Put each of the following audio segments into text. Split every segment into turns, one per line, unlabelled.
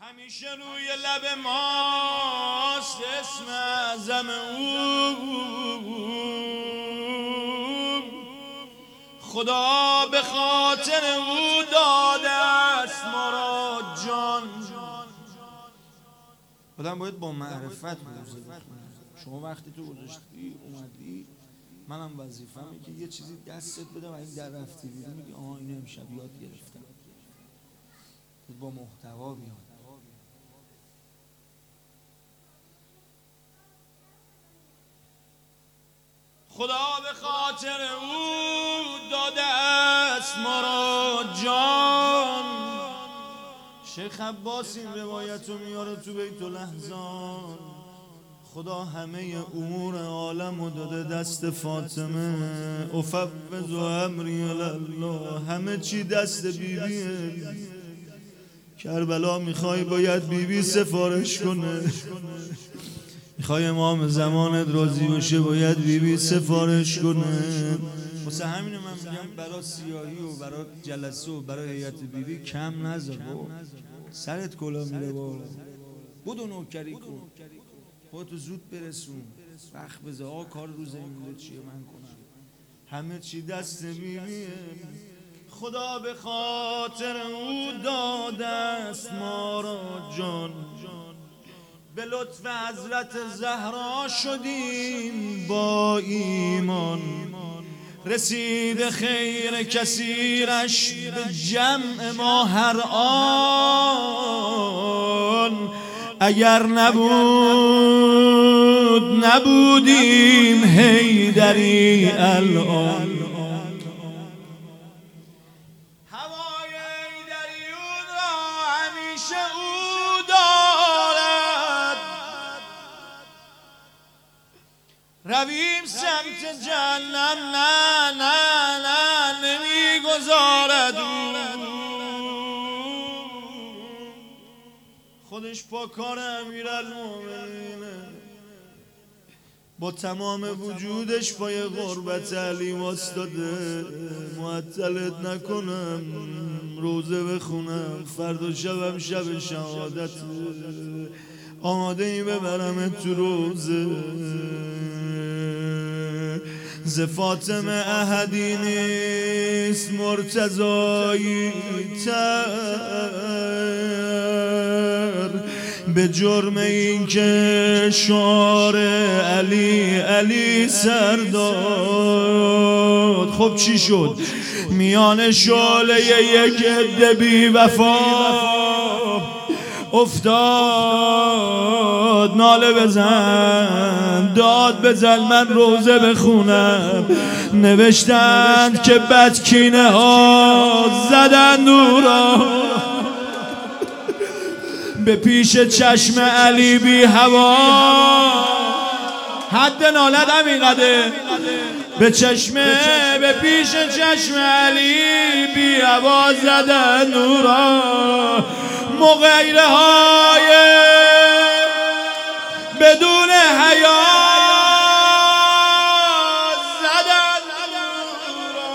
همیشه روی لب ماست اسم اعظم او. خدا به خاطر او داده است ما را جان. آدم باید با معرفت روزه بخونه. شما وقتی تو گذاشتی اومدی، منم وظیفه‌مه که یه چیزی دستت بدم و این در رفتی بیرون میگی آها اینو امشب یاد گرفتم، با محتوا بیاد. خدا به خاطر او داده است ما را جان. شیخ عباس این روایت رو میاره تو بیت الاحزان. خدا همه امور عالم رو داده دست فاطمه. افوض امری الله، همه چی دست بیبیه. کربلا میخوای باید بیبی سفارش کنه، میخوای امام زمانت راضی باشه باید بیبی سفارش کنه. واسه همینه من میگم برای سیاهی و برای جلسه و برای هیئت بیبی کم نذار. سرت کلا میره بالا، بدو نوکری کن، خودتو زود برسون، وقت بذار. آقا کار روزه مونده چیه من کنم؟ همه چی دست بیبیه. خدا به خاطر او داده است ما را جان. به لطف حضرت زهرا شدیم با ایمان. رسید خیر کثیرش به جمع ما هر آن. اگر نبودیم حیدری الان. هوای حیدریون را همیشه او دارد. رویم سمت جهنم نه نه نه نمیگذارد او. خودش پاکار امیرالمومنینه، با تمام وجودش پای غربت علی واسطاده. معطلت نکنم روزه بخونم، فردا شبم شب شهادت، آماده ای ببرم تو روزه. ز فاطمه احدی نیست مرتضایی تر، به جرم این که شعار علی علی سر داد. خب چی شد؟ میان شعله یک عده بی وفا افتاد. ناله بزن داد بزن من روزه بخونم. نوشتند که بدکینه ها زدن نورا به پیش چشم علی بی هوا. حد نالت همینقدر. به پیش چشم علی بی هوا زدن نورا. مغیره های بدون حیا زدن نورا.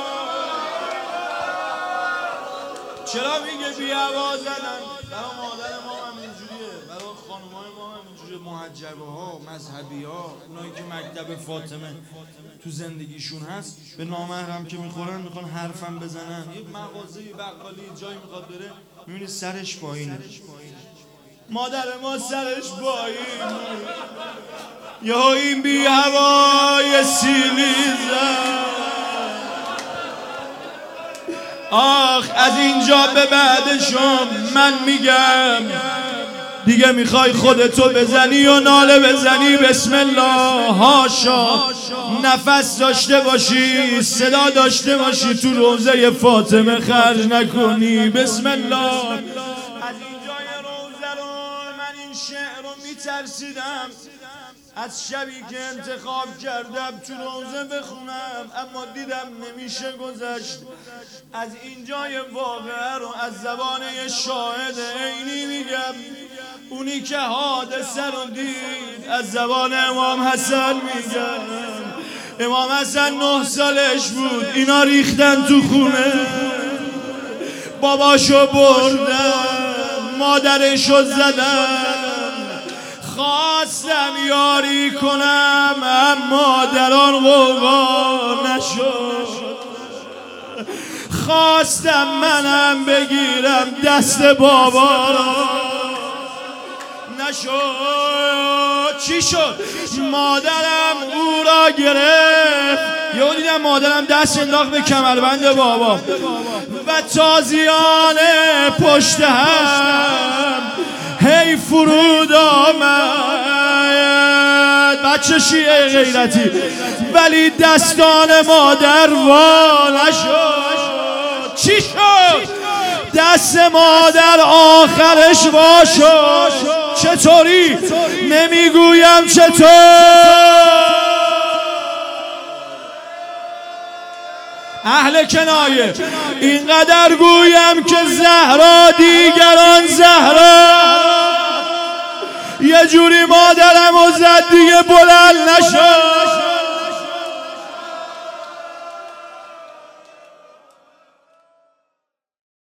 چرا میگه بی هوا زدن؟ برای مادر ما هم اینجوریه، برای خانمای ما هم اینجوریه. محجبه ها، مذهبی ها، اونایی که مکتب فاطمه تو زندگیشون هست، به نامحرم که میخورن میخوان حرفم بزنن. یه مغازه بقالی جایی میخواد بره، میبینی سرش پایینه. مادر ما سرش پایینه. یا این بی هوای سیلی زد. آخ از اینجا به بعدشم من میگم دیگه میخوای خودتو بزنی و ناله بزنی بسم الله. هاشا نفس داشته باشی، صدا داشته باشی، تو روزه فاطمه خرج نکنی. بسم الله. از اینجای روزه رو من این شعر رو میترسیدم از شبی که انتخاب کردم تو روزه بخونم، اما دیدم نمیشه گذشت. از اینجای واقعه رو از زبان یه شاهد عینی میگم، اونی که حادثه رو دید. از زبان امام حسن میگم. امام حسن 9 سالش بود، اینا ریختن تو خونه، باباشو بردن، مادرشو زدم، خواستم یاری کنم اما در آن غوغا نشد. خواستم منم بگیرم دست بابا را، نشد. چی شد؟ مادرم او را گرفت، یهو دیدم مادرم دست انداخت به کمربند بابا و تازیان پشت هم هی فرود آمد. بچه شیعه غیرتی، ولی دستان مادر وا نشد. چی شد؟ دست مادر آخرش وا شد. چطوری؟ نمیگویم چطور. اهل کنایه اینقدر گویم که زهرا دیگران زهرا، یه جوری مادرم و زد دیگه بلند نشد.